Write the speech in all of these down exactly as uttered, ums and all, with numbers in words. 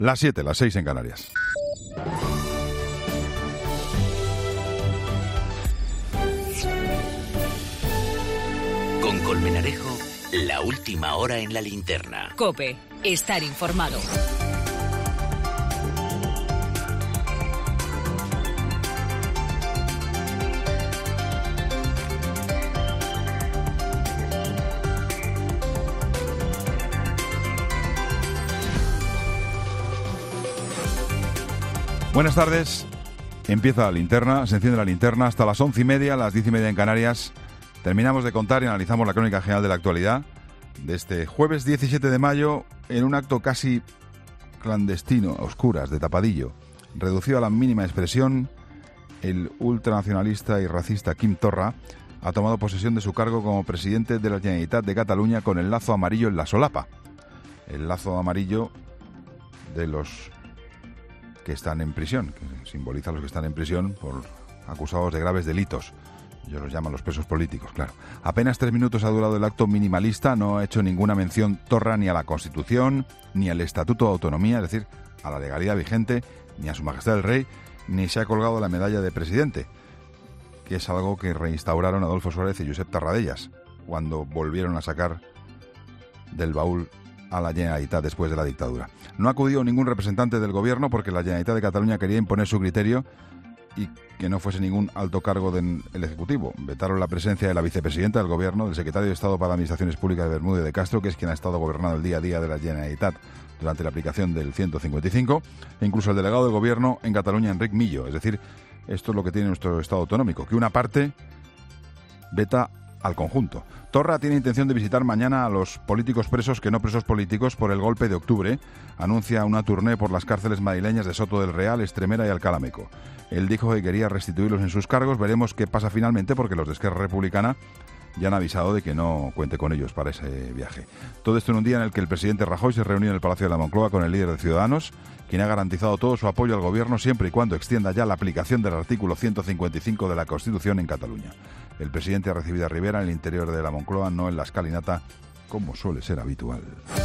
Las siete, las seis en Canarias. Con Colmenarejo, la última hora en la linterna. COPE, estar informado. Buenas tardes. Empieza la linterna, se enciende la linterna hasta las once y media, las diez y media en Canarias. Terminamos de contar y analizamos la crónica general de la actualidad de este jueves diecisiete de mayo en un acto casi clandestino, a oscuras, de tapadillo. Reducido a la mínima expresión, el ultranacionalista y racista Quim Torra ha tomado posesión de su cargo como presidente de la Generalitat de Cataluña con el lazo amarillo en la solapa. El lazo amarillo de los que están en prisión, que simboliza a los que están en prisión por acusados de graves delitos. Ellos los llaman los presos políticos, claro. Apenas tres minutos ha durado el acto minimalista, no ha hecho ninguna mención Torra ni a la Constitución, ni al Estatuto de Autonomía, es decir, a la legalidad vigente, ni a Su Majestad el Rey, ni se ha colgado la medalla de presidente, que es algo que reinstauraron Adolfo Suárez y Josep Tarradellas cuando volvieron a sacar del baúl a la Generalitat después de la dictadura. No ha acudido ningún representante del gobierno porque la Generalitat de Cataluña quería imponer su criterio y que no fuese ningún alto cargo del Ejecutivo. Vetaron la presencia de la vicepresidenta del Gobierno, del secretario de Estado para Administraciones Públicas de Bermúdez de Castro, que es quien ha estado gobernando el día a día de la Generalitat durante la aplicación del ciento cincuenta y cinco, e incluso el delegado del Gobierno en Cataluña, Enric Millo. Es decir, esto es lo que tiene nuestro Estado autonómico, que una parte veta al conjunto. Torra tiene intención de visitar mañana a los políticos presos que no presos políticos por el golpe de octubre. Anuncia una tournée por las cárceles madrileñas de Soto del Real, Extremera y Alcalá Meco. Él dijo que quería restituirlos en sus cargos. Veremos qué pasa finalmente, porque los de Esquerra Republicana ya han avisado de que no cuente con ellos para ese viaje. Todo esto en un día en el que el presidente Rajoy se reunió en el Palacio de la Moncloa con el líder de Ciudadanos, quien ha garantizado todo su apoyo al gobierno siempre y cuando extienda ya la aplicación del artículo ciento cincuenta y cinco de la Constitución en Cataluña. El presidente ha recibido a Rivera en el interior de la Moncloa, no en la escalinata, como suele ser habitual.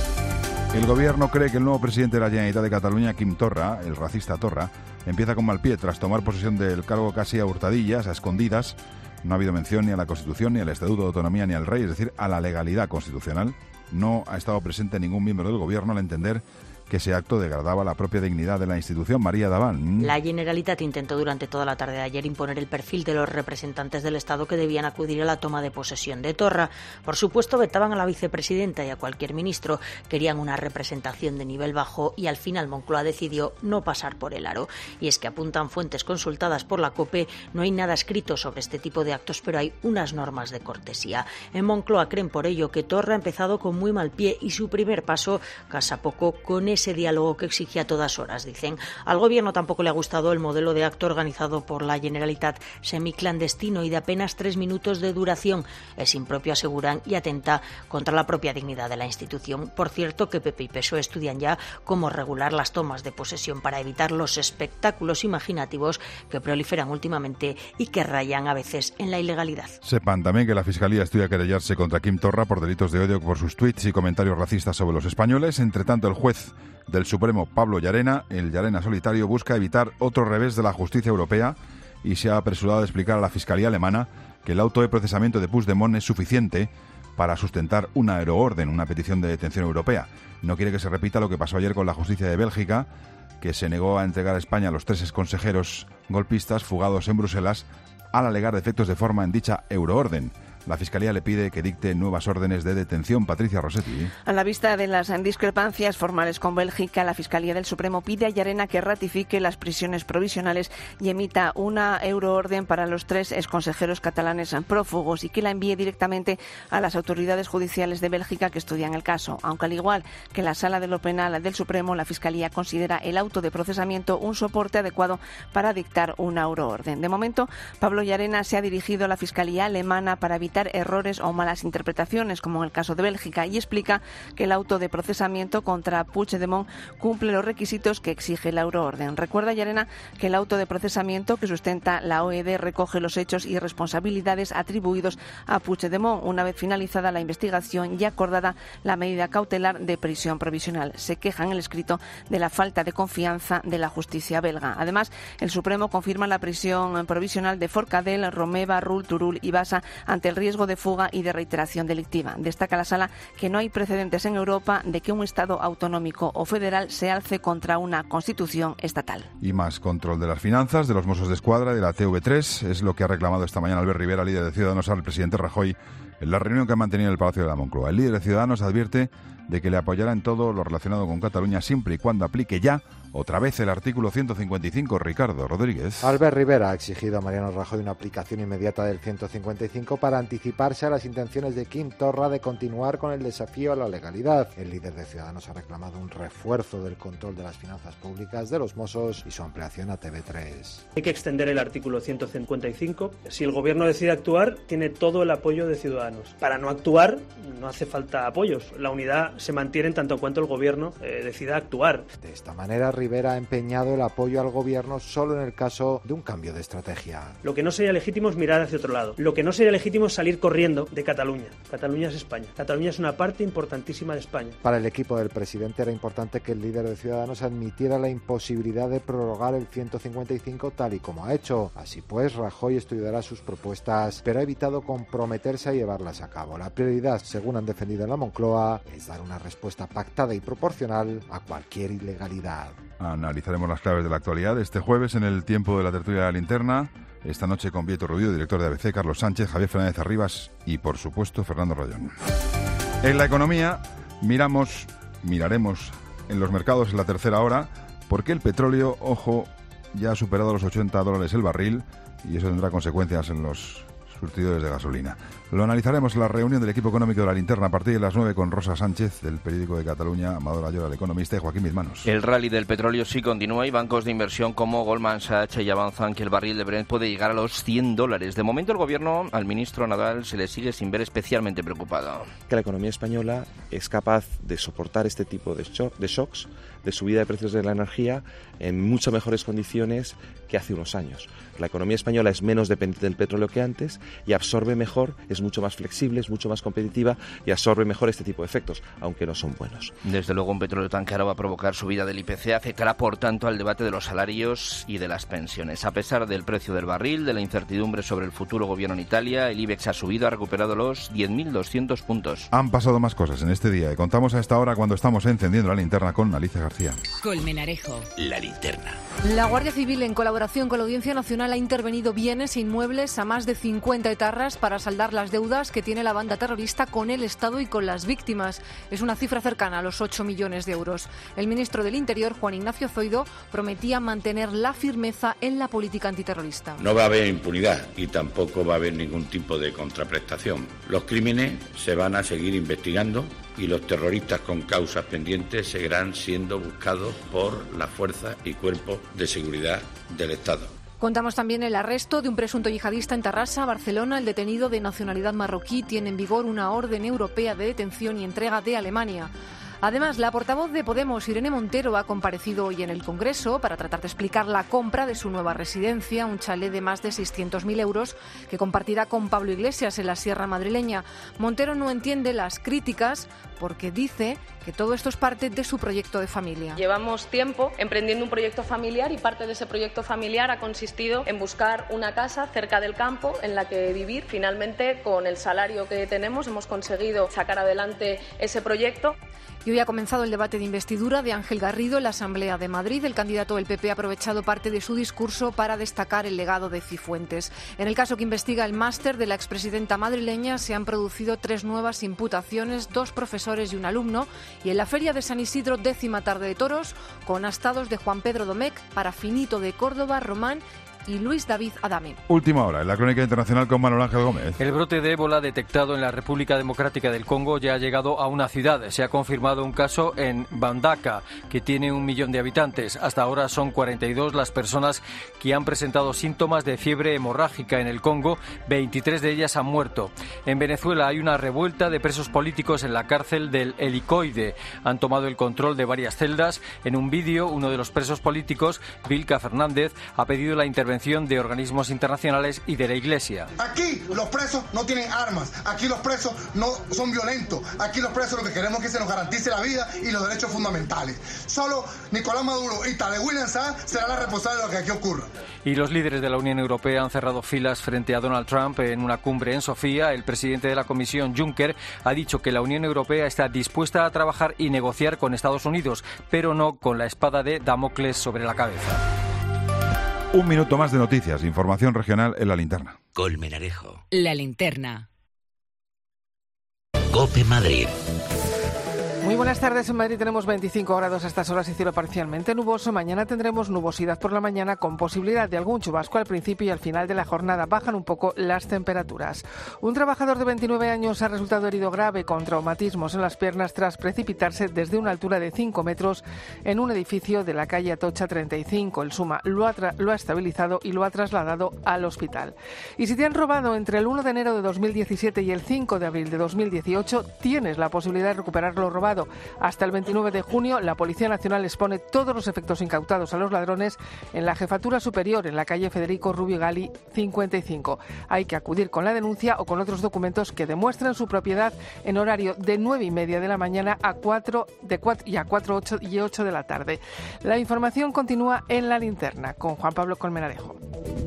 El gobierno cree que el nuevo presidente de la Generalitat de Cataluña, Quim Torra, el racista Torra, empieza con mal pie tras tomar posesión del cargo casi a hurtadillas, a escondidas. No ha habido mención ni a la Constitución, ni al Estatuto de Autonomía, ni al Rey, es decir, a la legalidad constitucional. No ha estado presente ningún miembro del gobierno al entender que ese acto degradaba la propia dignidad de la institución. María Daván. La Generalitat intentó durante toda la tarde de ayer imponer el perfil de los representantes del Estado que debían acudir a la toma de posesión de Torra. Por supuesto, vetaban a la vicepresidenta y a cualquier ministro. Querían una representación de nivel bajo y al final Moncloa decidió no pasar por el aro. Y es que, apuntan fuentes consultadas por la COPE, no hay nada escrito sobre este tipo de actos, pero hay unas normas de cortesía. En Moncloa creen por ello que Torra ha empezado con muy mal pie y su primer paso casa poco con ese diálogo que exigía a todas horas, dicen. Al gobierno tampoco le ha gustado el modelo de acto organizado por la Generalitat, semiclandestino y de apenas tres minutos de duración. Es impropio, aseguran, y atenta contra la propia dignidad de la institución. Por cierto, que P P y P S O E estudian ya cómo regular las tomas de posesión para evitar los espectáculos imaginativos que proliferan últimamente y que rayan a veces en la ilegalidad. Sepan también que la Fiscalía estudia querellarse contra Quim Torra por delitos de odio por sus tuits y comentarios racistas sobre los españoles. Entre tanto, el juez del Supremo, Pablo Llarena, el Llarena solitario, busca evitar otro revés de la justicia europea y se ha apresurado a explicar a la Fiscalía alemana que el auto de procesamiento de Puigdemont es suficiente para sustentar una euroorden, una petición de detención europea. No quiere que se repita lo que pasó ayer con la justicia de Bélgica, que se negó a entregar a España a los tres exconsejeros golpistas fugados en Bruselas al alegar defectos de forma en dicha euroorden. La Fiscalía le pide que dicte nuevas órdenes de detención. Patricia Rossetti. A la vista de las discrepancias formales con Bélgica, la Fiscalía del Supremo pide a Llarena que ratifique las prisiones provisionales y emita una euroorden para los tres exconsejeros catalanes prófugos y que la envíe directamente a las autoridades judiciales de Bélgica que estudian el caso. Aunque al igual que la Sala de lo Penal del Supremo, la Fiscalía considera el auto de procesamiento un soporte adecuado para dictar una euroorden. De momento, Pablo Llarena se ha dirigido a la Fiscalía alemana para evitar evitar errores o malas interpretaciones, como en el caso de Bélgica, y explica que el auto de procesamiento contra Puigdemont cumple los requisitos que exige la euroorden. Recuerda, Llarena, que el auto de procesamiento que sustenta la O E D recoge los hechos y responsabilidades atribuidos a Puigdemont una vez finalizada la investigación y acordada la medida cautelar de prisión provisional. Se queja en el escrito de la falta de confianza de la justicia belga. Además, el Supremo confirma la prisión provisional de Forcadell, Romeva, Rull, Turull y Bassa ante el riesgo de fuga y de reiteración delictiva. Destaca la Sala que no hay precedentes en Europa de que un Estado autonómico o federal se alce contra una constitución estatal. Y más control de las finanzas, de los Mossos de Escuadra, de la T V tres, es lo que ha reclamado esta mañana Albert Rivera, líder de Ciudadanos, al presidente Rajoy en la reunión que ha mantenido en el Palacio de la Moncloa. El líder de Ciudadanos advierte de que le apoyará en todo lo relacionado con Cataluña siempre y cuando aplique ya otra vez el artículo ciento cincuenta y cinco. Ricardo Rodríguez. Albert Rivera ha exigido a Mariano Rajoy una aplicación inmediata del ciento cincuenta y cinco para anticiparse a las intenciones de Quim Torra de continuar con el desafío a la legalidad. El líder de Ciudadanos ha reclamado un refuerzo del control de las finanzas públicas de los Mossos y su ampliación a T V tres. Hay que extender el artículo ciento cincuenta y cinco. Si el Gobierno decide actuar, tiene todo el apoyo de Ciudadanos. Para no actuar, no hace falta apoyos. La unidad se mantiene en tanto cuanto el Gobierno eh, decida actuar. De esta manera, Rivera ha empeñado el apoyo al Gobierno solo en el caso de un cambio de estrategia. Lo que no sería legítimo es mirar hacia otro lado. Lo que no sería legítimo es salir corriendo de Cataluña. Cataluña es España. Cataluña es una parte importantísima de España. Para el equipo del presidente era importante que el líder de Ciudadanos admitiera la imposibilidad de prorrogar el ciento cincuenta y cinco tal y como ha hecho. Así pues, Rajoy estudiará sus propuestas, pero ha evitado comprometerse a llevarlas a cabo. La prioridad, según han defendido en la Moncloa, es dar una respuesta pactada y proporcional a cualquier ilegalidad. Analizaremos las claves de la actualidad este jueves en el tiempo de la tertulia de la linterna. Esta noche con Vieto Rubido, director de A B C, Carlos Sánchez, Javier Fernández Arribas y, por supuesto, Fernando Rayón. En la economía miramos, miraremos en los mercados en la tercera hora porque el petróleo, ojo, ya ha superado los ochenta dólares el barril y eso tendrá consecuencias en los surtidores de gasolina. Lo analizaremos en la reunión del equipo económico de la linterna a partir de las nueve con Rosa Sánchez, del periódico de Cataluña, Amador Ayora, el economista, y Joaquín Bizmanos. El rally del petróleo sí continúa y bancos de inversión como Goldman Sachs ya avanzan que el barril de Brent puede llegar a los cien dólares. De momento el gobierno al ministro Nadal se le sigue sin ver especialmente preocupado. Que la economía española es capaz de soportar este tipo de, shock, de shocks, de subida de precios de la energía en mucho mejores condiciones que hace unos años. La economía española es menos dependiente del petróleo que antes y absorbe mejor, es mucho más flexible, es mucho más competitiva y absorbe mejor este tipo de efectos, aunque no son buenos. Desde luego un petróleo tan caro va a provocar subida del I P C, afectará por tanto al debate de los salarios y de las pensiones. A pesar del precio del barril, de la incertidumbre sobre el futuro gobierno en Italia, el IBEX ha subido, ha recuperado los diez mil doscientos puntos. Han pasado más cosas en este día y contamos a esta hora cuando estamos encendiendo la linterna con Alicia García. Colmenarejo. La linterna. La Guardia Civil, en colaboración con la Audiencia Nacional, ha intervenido bienes e inmuebles a más de cincuenta etarras para saldar las deudas que tiene la banda terrorista con el Estado y con las víctimas. Es una cifra cercana a los ocho millones de euros. El ministro del Interior, Juan Ignacio Zoido, prometía mantener la firmeza en la política antiterrorista. No va a haber impunidad y tampoco va a haber ningún tipo de contraprestación. Los crímenes se van a seguir investigando y los terroristas con causas pendientes seguirán siendo buscados por las fuerzas y cuerpos de seguridad del Estado. Contamos también el arresto de un presunto yihadista en Tarrasa, Barcelona. El detenido, de nacionalidad marroquí, tiene en vigor una orden europea de detención y entrega de Alemania. Además, la portavoz de Podemos, Irene Montero, ha comparecido hoy en el Congreso para tratar de explicar la compra de su nueva residencia, un chalet de más de seiscientos mil euros que compartirá con Pablo Iglesias en la Sierra Madrileña. Montero no entiende las críticas porque dice que todo esto es parte de su proyecto de familia. Llevamos tiempo emprendiendo un proyecto familiar y parte de ese proyecto familiar ha consistido en buscar una casa cerca del campo en la que vivir. Finalmente, con el salario que tenemos, hemos conseguido sacar adelante ese proyecto. Y hoy ha comenzado el debate de investidura de Ángel Garrido en la Asamblea de Madrid. El candidato del P P ha aprovechado parte de su discurso para destacar el legado de Cifuentes. En el caso que investiga el máster de la expresidenta madrileña, se han producido tres nuevas imputaciones, dos profesores y un alumno. Y en la Feria de San Isidro, décima tarde de toros, con astados de Juan Pedro Domecq, para Finito de Córdoba, Román y Luis David Adame. Última hora, en la crónica internacional con Manuel Ángel Gómez. El brote de ébola detectado en la República Democrática del Congo ya ha llegado a una ciudad. Se ha confirmado un caso en Mbandaka, que tiene un millón de habitantes. Hasta ahora son cuarenta y dos las personas que han presentado síntomas de fiebre hemorrágica en el Congo. veintitrés de ellas han muerto. En Venezuela hay una revuelta de presos políticos en la cárcel del Helicoide. Han tomado el control de varias celdas. En un vídeo, uno de los presos políticos, Vilca Fernández, ha pedido la intervención de organismos internacionales y de la Iglesia. Aquí los presos no tienen armas, aquí los presos no son violentos, aquí los presos lo que queremos es que se nos garantice la vida y los derechos fundamentales. Solo Nicolás Maduro y Tadeu William Saab serán las responsables de lo que aquí ocurra. Y los líderes de la Unión Europea han cerrado filas frente a Donald Trump en una cumbre en Sofía. El presidente de la Comisión, Juncker, ha dicho que la Unión Europea está dispuesta a trabajar y negociar con Estados Unidos, pero no con la espada de Damocles sobre la cabeza. Un minuto más de noticias, información regional en La Linterna. Colmenarejo. La Linterna. COPE Madrid. Muy buenas tardes. En Madrid tenemos veinticinco grados a estas horas y cielo parcialmente nuboso. Mañana tendremos nubosidad por la mañana con posibilidad de algún chubasco al principio y al final de la jornada. Bajan un poco las temperaturas. Un trabajador de veintinueve años ha resultado herido grave con traumatismos en las piernas tras precipitarse desde una altura de cinco metros en un edificio de la calle Atocha treinta y cinco. El SUMA lo ha, tra- lo ha estabilizado y lo ha trasladado al hospital. Y si te han robado entre el uno de enero de dos mil diecisiete y el cinco de abril de dos mil dieciocho, tienes la posibilidad de recuperar lo robado. Hasta el veintinueve de junio, la Policía Nacional expone todos los efectos incautados a los ladrones en la Jefatura Superior, en la calle Federico Rubio Gali cincuenta y cinco. Hay que acudir con la denuncia o con otros documentos que demuestren su propiedad en horario de nueve y media de la mañana a cuatro de cuatro y a cuatro ocho y ocho de la tarde. La información continúa en La Linterna con Juan Pablo Colmenarejo.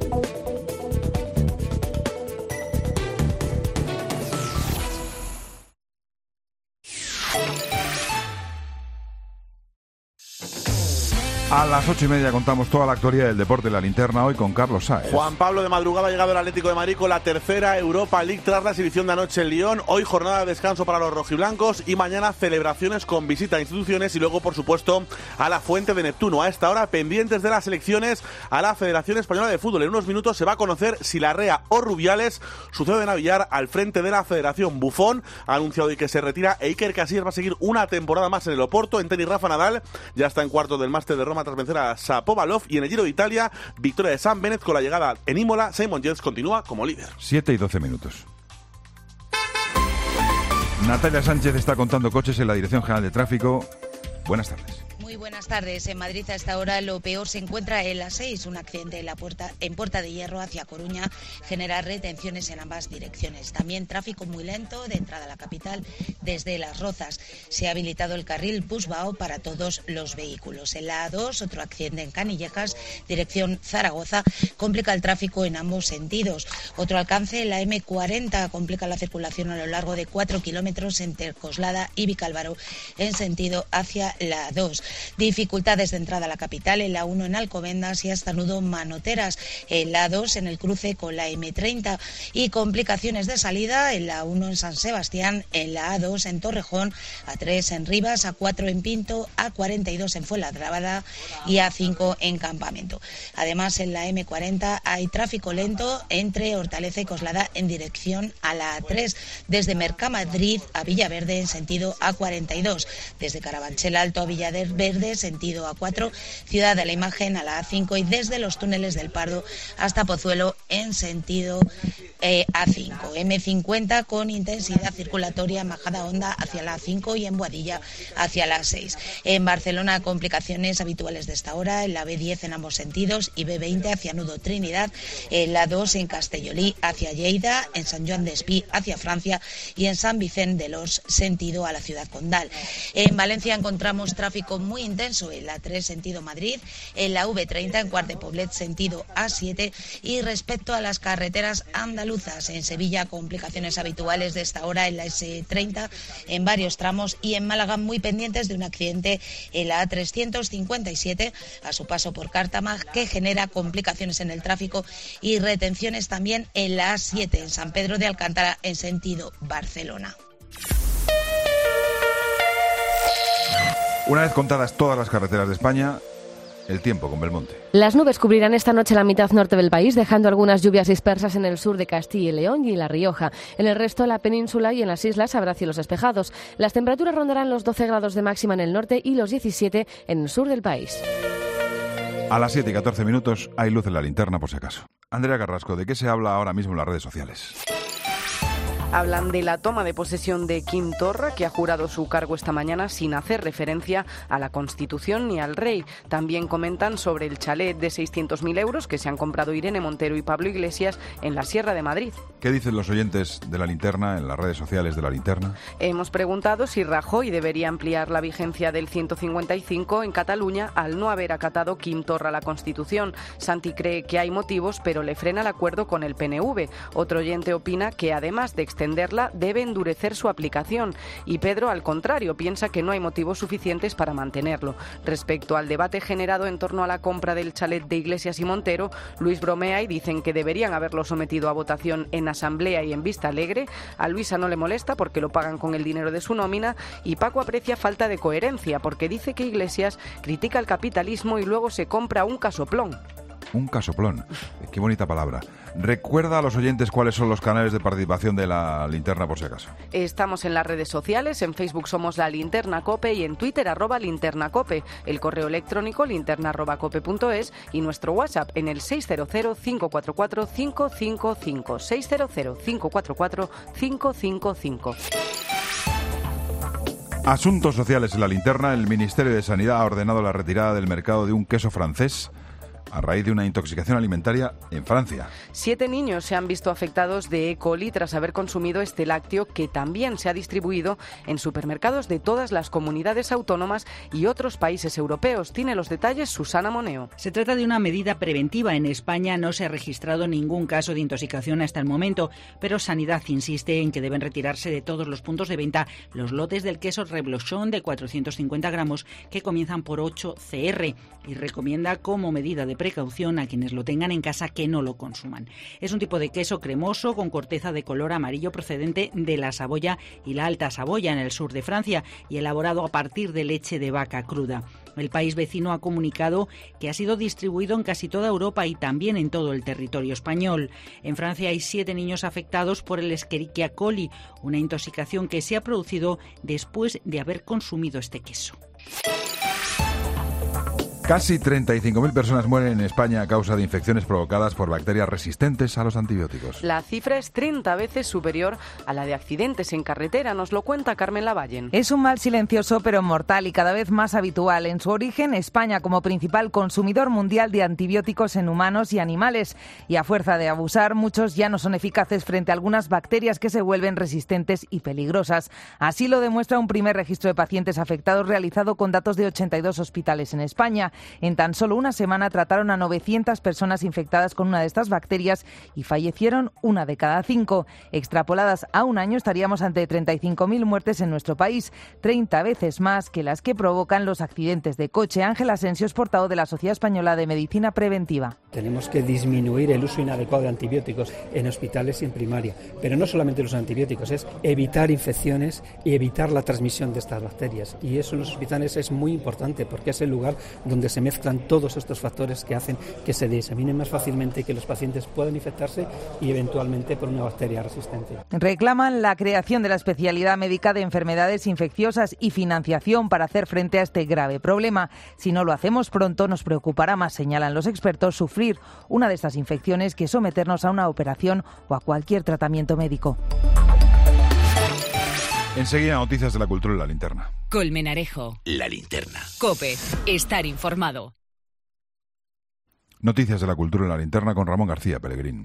A las ocho y media contamos toda la actualidad del deporte en La Linterna, hoy con Carlos Sáez. Juan Pablo, de madrugada ha llegado el Atlético de Madrid con la tercera Europa League tras la exhibición de anoche en Lyon. Hoy jornada de descanso para los rojiblancos y mañana celebraciones con visita a instituciones y luego, por supuesto, a la Fuente de Neptuno. A esta hora, pendientes de las elecciones a la Federación Española de Fútbol. En unos minutos se va a conocer si Larrea o Rubiales suceden a Villar al frente de la Federación. Buffon ha anunciado hoy que se retira e Iker Casillas va a seguir una temporada más en el Oporto. En tenis, Rafa Nadal ya está en cuartos del Máster de Roma tras vencer a Shapovalov, y en el Giro de Italia, victoria de Sam Bennett con la llegada en Imola. Simon Yates continúa como líder. siete y doce minutos. Natalia Sánchez está contando coches en la Dirección General de Tráfico. Buenas tardes. Muy buenas tardes. En Madrid a esta hora lo peor se encuentra en la seis. Un accidente en la puerta en Puerta de Hierro hacia Coruña genera retenciones en ambas direcciones. También tráfico muy lento de entrada a la capital desde Las Rozas. Se ha habilitado el carril Busbao para todos los vehículos. En la A dos, otro accidente en Canillejas, dirección Zaragoza, complica el tráfico en ambos sentidos. Otro alcance en la eme cuarenta complica la circulación a lo largo de cuatro kilómetros entre Coslada y Vicálvaro en sentido hacia la A dos. Dificultades de entrada a la capital en la uno en Alcobendas y hasta Nudo Manoteras, en la A dos en el cruce con la eme treinta y complicaciones de salida en la uno en San Sebastián, en la A dos en Torrejón, A tres en Rivas, A cuatro en Pinto, A cuarenta y dos en Fuenlabrada y A cinco en Campamento. Además, en la eme cuarenta hay tráfico lento entre Hortaleza y Coslada en dirección a la A tres, desde Mercamadrid a Villaverde en sentido A cuarenta y dos, desde Carabanchel Alto a Villaverde sentido A cuatro, Ciudad de la Imagen a la A cinco y desde los túneles del Pardo hasta Pozuelo en sentido eh, A cinco. eme cincuenta con intensidad circulatoria en Majadahonda hacia la A cinco y en Boadilla hacia la A seis. En Barcelona, complicaciones habituales de esta hora en la be diez en ambos sentidos y be veinte hacia Nudo Trinidad, en la dos en Castellolí hacia Lleida, en San Joan d'Espí hacia Francia y en San Vicente de los sentido a la ciudad condal. En Valencia encontramos tráfico muy intenso en la tres sentido Madrid, en la ve treinta en Quart de Poblet sentido A siete y respecto a las carreteras andaluzas, en Sevilla complicaciones habituales de esta hora en la ese treinta en varios tramos y en Málaga muy pendientes de un accidente en la A trescientos cincuenta y siete a su paso por Cártama que genera complicaciones en el tráfico y retenciones también en la A siete en San Pedro de Alcántara en sentido Barcelona. Una vez contadas todas las carreteras de España, El tiempo con Belmonte. Las nubes cubrirán esta noche la mitad norte del país, dejando algunas lluvias dispersas en el sur de Castilla y León y La Rioja. En el resto de la península y en las islas habrá cielos despejados. Las temperaturas rondarán los doce grados de máxima en el norte y los diecisiete en el sur del país. A las siete y catorce minutos hay luz en la linterna por si acaso. Andrea Carrasco, ¿de qué se habla ahora mismo en las redes sociales? Hablan de la toma de posesión de Quim Torra, que ha jurado su cargo esta mañana sin hacer referencia a la Constitución ni al rey. También comentan sobre el chalet de seiscientos mil euros que se han comprado Irene Montero y Pablo Iglesias en la Sierra de Madrid. ¿Qué dicen los oyentes de la linterna en las redes sociales de la linterna? Hemos preguntado si Rajoy debería ampliar la vigencia del ciento cincuenta y cinco en Cataluña al no haber acatado Quim Torra la Constitución. Santi cree que hay motivos, pero le frena el acuerdo con el P N V. Otro oyente opina que además de extenderla, debe endurecer su aplicación. Y Pedro, al contrario, piensa que no hay motivos suficientes para mantenerlo. Respecto al debate generado en torno a la compra del chalet de Iglesias y Montero, Luis bromea y dicen que deberían haberlo sometido a votación en asamblea y en Vista Alegre. A Luisa no le molesta porque lo pagan con el dinero de su nómina y Paco aprecia falta de coherencia porque dice que Iglesias critica el capitalismo y luego se compra un casoplón. Un casoplón. Qué bonita palabra. Recuerda a los oyentes cuáles son los canales de participación de la linterna por si acaso. Estamos en las redes sociales, en Facebook somos La Linterna Cope y en Twitter arroba Linterna Cope, el correo electrónico linterna arroba cope punto es y nuestro WhatsApp en el seis cero cero, cinco cuatro cuatro, cinco cinco cinco, seis cero cero, cinco cuatro cuatro, cinco cinco cinco. Asuntos sociales en la linterna. El Ministerio de Sanidad ha ordenado la retirada del mercado de un queso francés a raíz de una intoxicación alimentaria en Francia. Siete niños se han visto afectados de E. coli tras haber consumido este lácteo que también se ha distribuido en supermercados de todas las comunidades autónomas y otros países europeos. Tiene los detalles Susana Moneo. Se trata de una medida preventiva. En España no se ha registrado ningún caso de intoxicación hasta el momento, pero Sanidad insiste en que deben retirarse de todos los puntos de venta los lotes del queso reblochon de cuatrocientos cincuenta gramos que comienzan por ocho ce erre y recomienda como medida de precaución a quienes lo tengan en casa que no lo consuman. Es un tipo de queso cremoso con corteza de color amarillo procedente de la Saboya y la Alta Saboya en el sur de Francia y elaborado a partir de leche de vaca cruda. El país vecino ha comunicado que ha sido distribuido en casi toda Europa y también en todo el territorio español. En Francia hay siete niños afectados por el Escherichia coli, una intoxicación que se ha producido después de haber consumido este queso. Casi treinta y cinco mil personas mueren en España a causa de infecciones provocadas por bacterias resistentes a los antibióticos. La cifra es treinta veces superior a la de accidentes en carretera, nos lo cuenta Carmen Lavallen. Es un mal silencioso pero mortal y cada vez más habitual. En su origen, España como principal consumidor mundial de antibióticos en humanos y animales. Y a fuerza de abusar, muchos ya no son eficaces frente a algunas bacterias que se vuelven resistentes y peligrosas. Así lo demuestra un primer registro de pacientes afectados realizado con datos de ochenta y dos hospitales en España. En tan solo una semana trataron a novecientas personas infectadas con una de estas bacterias y fallecieron una de cada cinco. Extrapoladas a un año estaríamos ante treinta y cinco mil muertes en nuestro país, treinta veces más que las que provocan los accidentes de coche. Ángel Asensio es portavoz de la Sociedad Española de Medicina Preventiva. Tenemos que disminuir el uso inadecuado de antibióticos en hospitales y en primaria, pero no solamente los antibióticos, es evitar infecciones y evitar la transmisión de estas bacterias. Y eso en los hospitales es muy importante porque es el lugar donde se mezclan todos estos factores que hacen que se diseminen más fácilmente y que los pacientes puedan infectarse y eventualmente por una bacteria resistente. Reclaman la creación de la especialidad médica de enfermedades infecciosas y financiación para hacer frente a este grave problema. Si no lo hacemos pronto, nos preocupará más, señalan los expertos, sufrir una de estas infecciones que someternos a una operación o a cualquier tratamiento médico. Enseguida, noticias de la cultura en la linterna. Colmenarejo. La linterna. COPE. Estar informado. Noticias de la cultura en la linterna con Ramón García Pellegrín.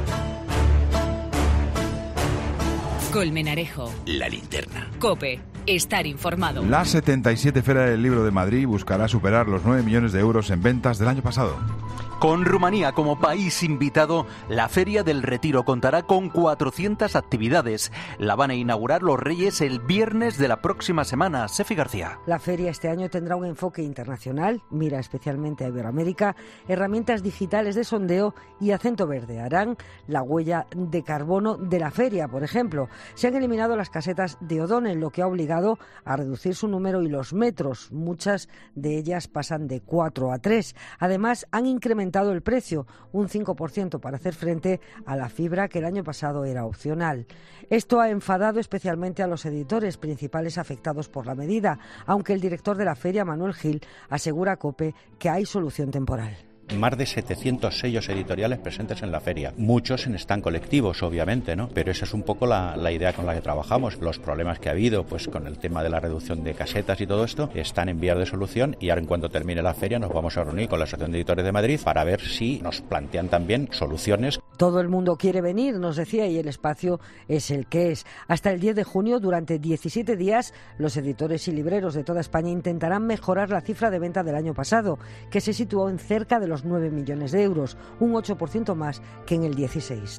Colmenarejo. La linterna. COPE. Estar informado. La setenta y siete Feria del Libro de Madrid buscará superar los nueve millones de euros en ventas del año pasado. Con Rumanía como país invitado, la Feria del Retiro contará con cuatrocientas actividades. La van a inaugurar los Reyes el viernes de la próxima semana. Sefi García. La feria este año tendrá un enfoque internacional, mira especialmente a Iberoamérica, herramientas digitales de sondeo y acento verde. Harán la huella de carbono de la feria, por ejemplo. Se han eliminado las casetas de O'Donnell, lo que ha obligado a reducir su número y los metros. Muchas de ellas pasan de cuatro a tres. Además, han incrementado el precio, un cinco por ciento, para hacer frente a la fibra que el año pasado era opcional. Esto ha enfadado especialmente a los editores principales afectados por la medida, aunque el director de la feria, Manuel Gil, asegura a COPE que hay solución temporal. Más de setecientos sellos editoriales presentes en la feria, muchos en stand colectivos, obviamente, ¿no? Pero esa es un poco la, la idea con la que trabajamos. Los problemas que ha habido, pues con el tema de la reducción de casetas y todo esto, están en vías de solución, y ahora en cuanto termine la feria nos vamos a reunir con la Asociación de Editores de Madrid para ver si nos plantean también soluciones. Todo el mundo quiere venir, nos decía, y el espacio es el que es. Hasta el diez de junio, durante diecisiete días, los editores y libreros de toda España intentarán mejorar la cifra de venta del año pasado, que se situó en cerca de los nueve millones de euros, un ocho por ciento más que en el dieciséis.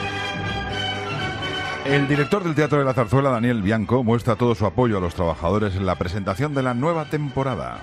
El director del Teatro de la Zarzuela, Daniel Bianco, muestra todo su apoyo a los trabajadores en la presentación de la nueva temporada.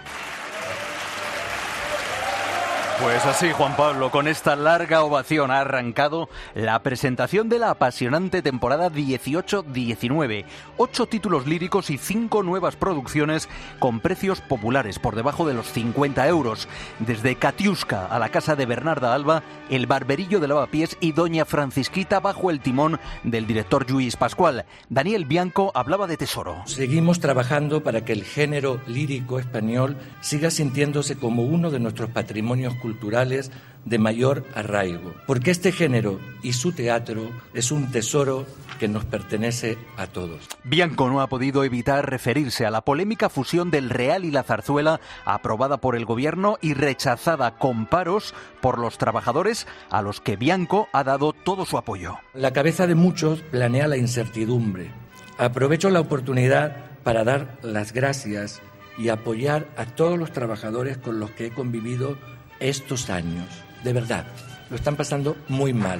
Pues así, Juan Pablo, con esta larga ovación ha arrancado la presentación de la apasionante temporada dieciocho diecinueve. Ocho títulos líricos y cinco nuevas producciones con precios populares, por debajo de los cincuenta euros. Desde Katiuska a la casa de Bernarda Alba, El barberillo de Lavapiés y Doña Francisquita, bajo el timón del director Lluís Pascual. Daniel Bianco hablaba de tesoro. Seguimos trabajando para que el género lírico español siga sintiéndose como uno de nuestros patrimonios culturales culturales de mayor arraigo, porque este género y su teatro es un tesoro que nos pertenece a todos. Bianco no ha podido evitar referirse a la polémica fusión del Real y la Zarzuela, aprobada por el gobierno y rechazada con paros por los trabajadores, a los que Bianco ha dado todo su apoyo. La cabeza de muchos planea la incertidumbre. Aprovecho la oportunidad para dar las gracias y apoyar a todos los trabajadores con los que he convivido estos años. De verdad, lo están pasando muy mal.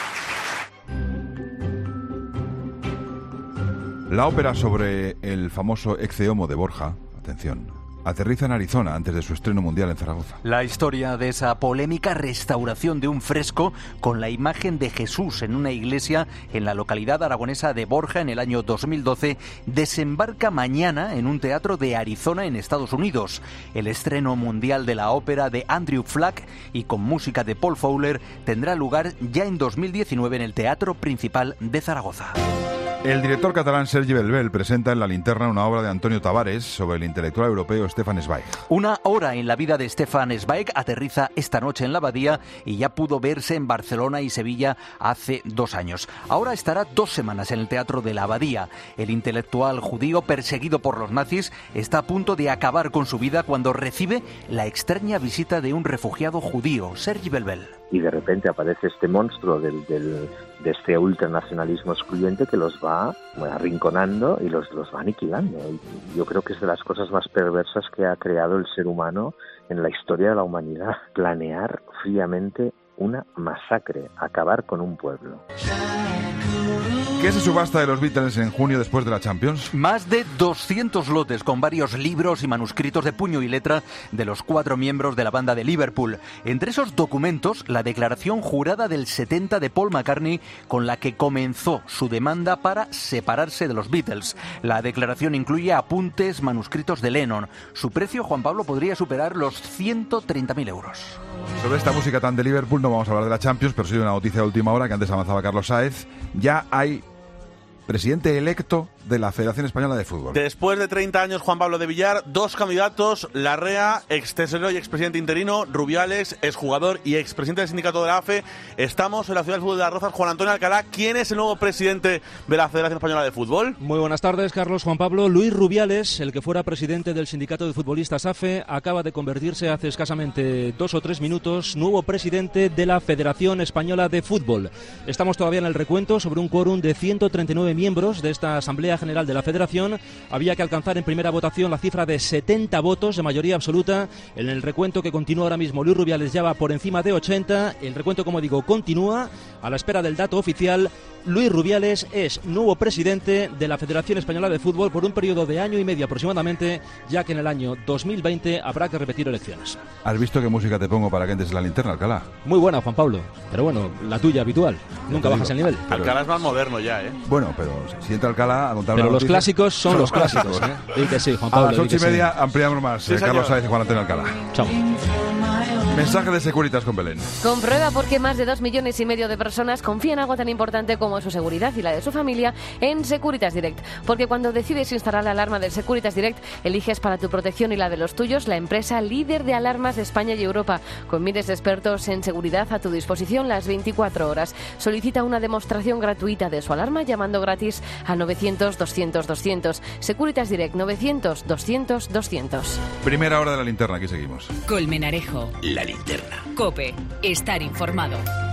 La ópera sobre el famoso Ecce Homo de Borja, atención, aterriza en Arizona antes de su estreno mundial en Zaragoza. La historia de esa polémica restauración de un fresco con la imagen de Jesús en una iglesia en la localidad aragonesa de Borja en el año dos mil doce desembarca mañana en un teatro de Arizona, en Estados Unidos. El estreno mundial de la ópera de Andrew Flack y con música de Paul Fowler tendrá lugar ya en dos mil diecinueve en el Teatro Principal de Zaragoza. El director catalán Sergi Belbel presenta en La Linterna una obra de Antonio Tavares sobre el intelectual europeo Stefan Zweig. Una hora en la vida de Stefan Zweig aterriza esta noche en la Abadía y ya pudo verse en Barcelona y Sevilla hace dos años. Ahora estará dos semanas en el Teatro de la Abadía. El intelectual judío, perseguido por los nazis, está a punto de acabar con su vida cuando recibe la extraña visita de un refugiado judío, Sergi Belbel. Y de repente aparece este monstruo del, del, de este ultranacionalismo excluyente que los va bueno, arrinconando y los, los va aniquilando. Y yo creo que es de las cosas más perversas que ha creado el ser humano en la historia de la humanidad. Planear fríamente una masacre, acabar con un pueblo. ¿Qué se subasta de los Beatles en junio después de la Champions? Más de doscientos lotes con varios libros y manuscritos de puño y letra de los cuatro miembros de la banda de Liverpool. Entre esos documentos, la declaración jurada del setenta de Paul McCartney con la que comenzó su demanda para separarse de los Beatles. La declaración incluye apuntes manuscritos de Lennon. Su precio, Juan Pablo, podría superar los ciento treinta mil euros. Sobre esta música tan de Liverpool no vamos a hablar de la Champions, pero sí de una noticia de última hora que antes avanzaba Carlos Sáez. Ya hay presidente electo de la Federación Española de Fútbol. Después de treinta años, Juan Pablo de Villar, dos candidatos, Larrea, ex tesorero y expresidente interino, Rubiales, exjugador y expresidente del sindicato de la A F E. Estamos en la ciudad del fútbol de Las Rozas. Juan Antonio Alcalá, ¿quién es el nuevo presidente de la Federación Española de Fútbol? Muy buenas tardes, Carlos. Juan Pablo. Luis Rubiales, el que fuera presidente del sindicato de futbolistas A F E, acaba de convertirse hace escasamente dos o tres minutos nuevo presidente de la Federación Española de Fútbol. Estamos todavía en el recuento sobre un quórum de ciento treinta y nueve miembros de esta Asamblea General de la Federación. Había que alcanzar en primera votación la cifra de setenta votos de mayoría absoluta. En el recuento que continúa ahora mismo, Luis Rubiales ya va por encima de ochenta. El recuento, como digo, continúa a la espera del dato oficial. Luis Rubiales es nuevo presidente de la Federación Española de Fútbol por un periodo de año y medio aproximadamente, ya que en el año dos mil veinte habrá que repetir elecciones. ¿Has visto qué música te pongo para que entres en la linterna, Alcalá? Muy buena, Juan Pablo, pero bueno, la tuya habitual. Ya Nunca bajas digo. el nivel. Pero... Alcalá es más moderno ya, ¿eh? Bueno, pero si entra Alcalá a contar Pero una los noticia, clásicos son los clásicos, ¿eh? Di que sí, Juan Pablo. A las ocho y di que media sí. ampliamos más. Sí, eh, Carlos señor. Sáez y Juan Antonio Alcalá. Chao. Mensaje de Securitas con Belén. Comprueba por qué más de dos millones y medio de personas confían en algo tan importante como su seguridad y la de su familia en Securitas Direct. Porque cuando decides instalar la alarma del Securitas Direct, eliges para tu protección y la de los tuyos la empresa líder de alarmas de España y Europa, con miles de expertos en seguridad a tu disposición las veinticuatro horas. Solicita una demostración gratuita de su alarma llamando gratis al novecientos doscientos doscientos. Securitas Direct novecientos doscientos doscientos. Primera hora de la linterna, aquí seguimos. Colmenarejo. La linterna. COPE. Estar informado.